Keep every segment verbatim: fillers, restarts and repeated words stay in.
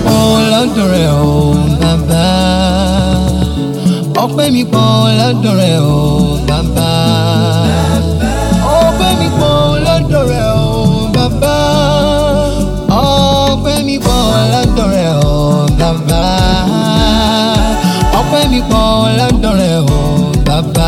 pọ̀ lọ́dọ̀ rẹ̀ o bàbá. Ọpẹ́ mi pọ̀ lọ́dọ̀ rẹ̀ o bàbá. Ọpẹ́ mi pọ̀ lọ́dọ̀ rẹ̀ o bàbá. Ọpẹ́ mi pọ̀ lọ́dọ̀ rẹ̀ o bàbá. Ọpẹ́ mi pọ̀ lọ́dọ̀ rẹ̀ o bàbá.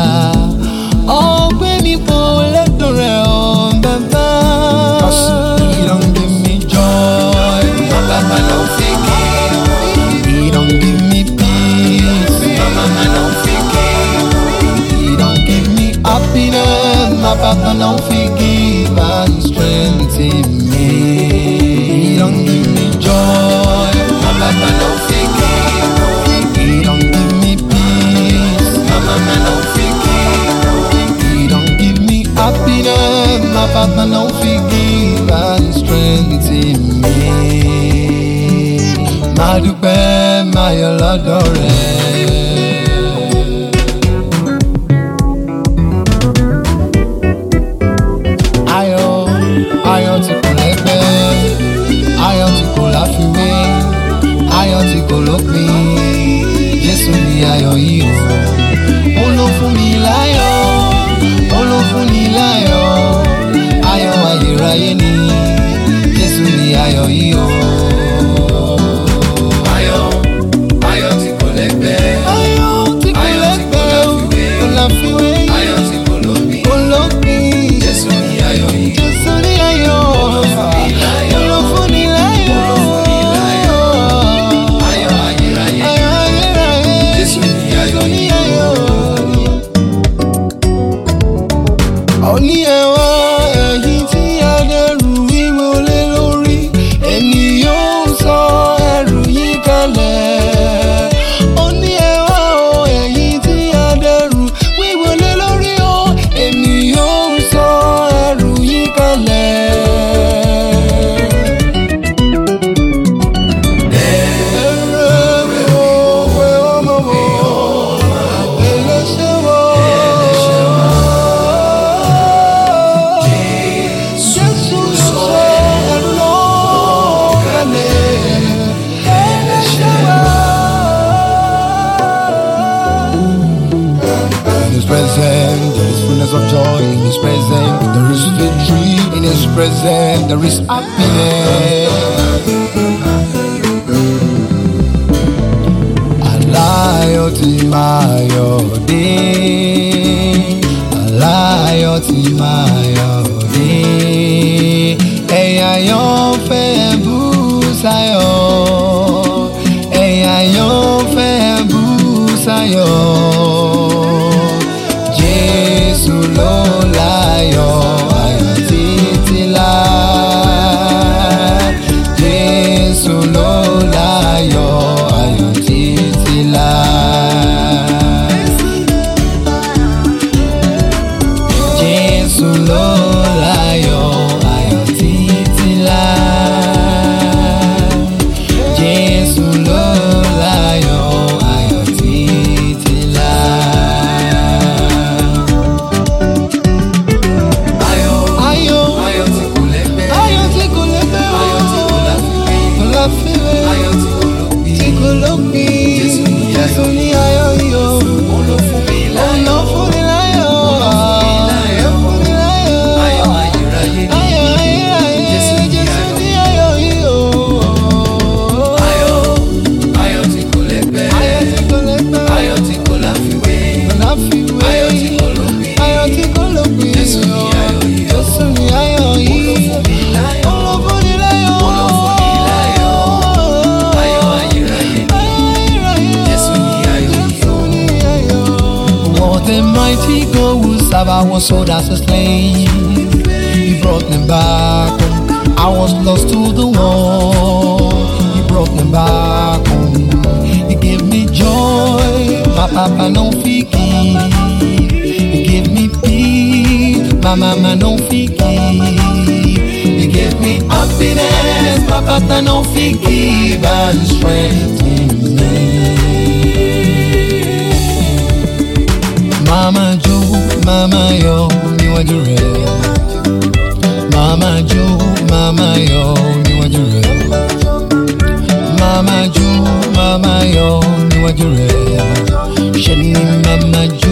Ọpẹ́ mi pọ̀ lọ́dọ̀ rẹ̀ o bàbá. He don't give me joy, my papa don't fake it. He don't give me peace, my mama don't fake it. He don't give me happiness, my papa don't fake it. And strength in me. He don't give me joy, my papa don't fake it. He don't give me peace, my mama don't fake it. He don't give me happiness, my papa don't fake it. And strength in me. Máa dúpẹ́, máa yọ̀ lọ́dọ̀ rẹ̀. Ayọ̀, ayọ̀ tí kò lẹ́gbẹ́, ayọ̀ tí kò láfiwé, ayọ̀ tí kò lópin. Jésù ni ayọ̀ yìí o. Ó ló fún mi láyọ̀, ó ló fún ni láyọ̀. Ayọ̀ ayérayé ni. Jésù ni ayọ̀ yìí o. Ayọ̀, ayọ̀ tí kò lẹ́gbẹ́, ayọ̀ tí kò lẹ́gbẹ́, kò láfiwé, ayọ̀ tí kò lópin, kò lópin. Jésù ni ayọ̀ yìí. Jésù ni ayọ̀. Ó ló fún mi láyọ̀, ó ló fún ni láyọ̀. Ó ló fún mi láyọ̀. Ayọ̀ ayérayé, ayọ̀ ayérayé. Jésù ni ayọ̀ yìí. Òní ẹ̀wá ẹ̀yìn tí adẹ́rù wíwo lé lórí, èmi yóò sọ ẹrù yìí kalẹ̀. Òní ẹ̀wá ẹ̀yìn tí adẹ́rù wíwo lé lórí o, èmi yóò sọ ẹrù yìí kalẹ̀. There is fullness of joy in His presence. There is victory in His presence. There is happiness. Aláyọ̀ tí máa yọ̀ dé, aláyọ̀ tí máa yọ̀ dé. Ẹ̀yin àyànfẹ́ bú sáyọ̀, ẹ̀yin àyànfẹ́ bú sáyọ̀. Jésù ló láyọ̀, ayọ̀ títí láé. Jésù ló láyọ̀, ayọ̀ títí láé. Jésù ló láyọ̀, ayọ̀ títí láé. Jésù ló láyọ̀, ayọ̀ títí láé. Jésù ni ayọ̀ yìí o. Ó ló fún mi láyọ̀, ó ló fún mi láyọ̀, ó fún mi láyọ̀. Ayọ̀ ayérayé ni. Ayọ̀ ayérayé. Jésù ni ayọ̀ yìí o. Ayọ̀, ayọ̀ tí kò lẹ́gbẹ́, ayọ̀ tí kò lẹ́gbẹ́, ayọ̀ tí kò láfiwé, kò láfiwé, ayọ̀ tí kò lópin, ayọ̀ tí kò lópin. Jésù ni ayọ̀ yìí o. Jésù ni ayọ̀ yìí. Ó ló fún mi láyọ̀, ó ló fún mi láyọ̀, ó ló fún mi láyọ̀. Ayọ̀ ayérayé ni. What a mighty God who serve, I was sold as a slave. He brought me back home. I was lost to the world. He brought me back home. He gave me joy, my papa no fiki. He gave me peace, my mama no fiki. He gave me happiness, my papa no fiki. And strength in me. Mama Jo, Mama Yo, níwájú rẹ̀. Mama Jo, Mama Yo, níwájú rẹ̀. níwájú rẹ̀ ṣe ni màmá jó.